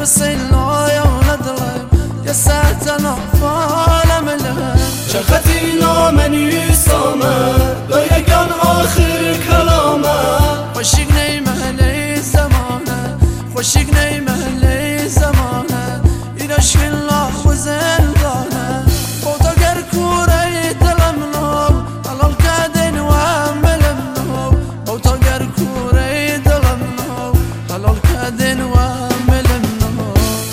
بسيلا يا ولد يا ساتنا فالم له شختينا مني سامه لا يكن آخر كلامه خوشیگ نیمهلی زمانه خوشیگ نیمهلی زمانه این عشق الله و زندانه خدا گر کوره دلم نو حلال کردین و عملم نو خدا گر کوره دلم نو حلال کردین و عملم نو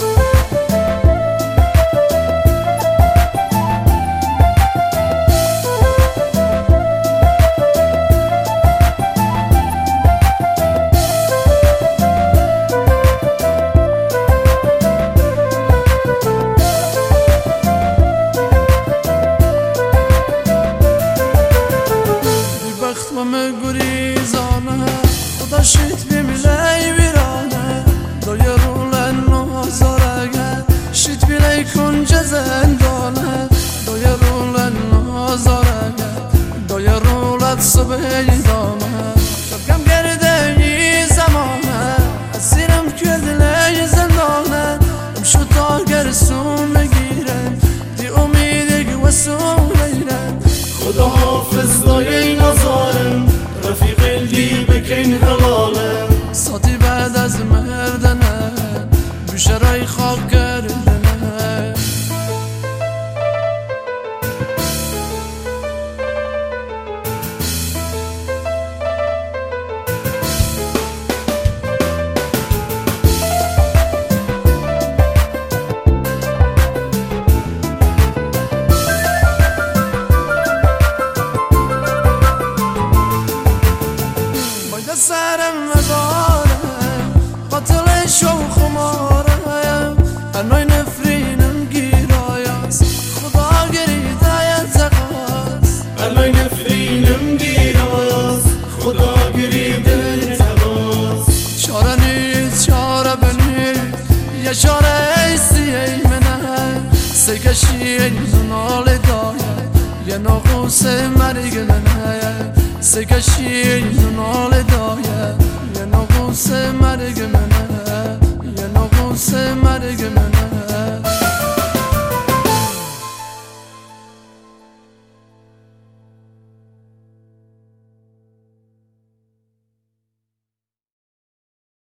گریزانه خدا شید بیملی ویرانه دایه رولن نازارگه شید بیلی کنج زندانه دایه رولن نازارگه دایه رولت صبح دامه شبکم گرده ای زمانه اسیرم کردلی زندانه امشو تا گرسون بگیرم دی امیدی و سون بگیرم خدا حافظ دایه نزارم رفیق الدی بکن حلاله ساتی بعد از مردنه بشرای خاک کردنه سرم مدارم قاتل شو خمارم انوی نفرینم گیرایست خدا گریده تقاس انوی نفرینم گیرایست خدا گریده تقاس چاره نیست چاره بنید یه چاره ایسی ای منه سکشی نال دایه یه ناقوس مرگ منه سکشی نال دایه یه ناقوس مرگ منه یه ناقوس مرگ منه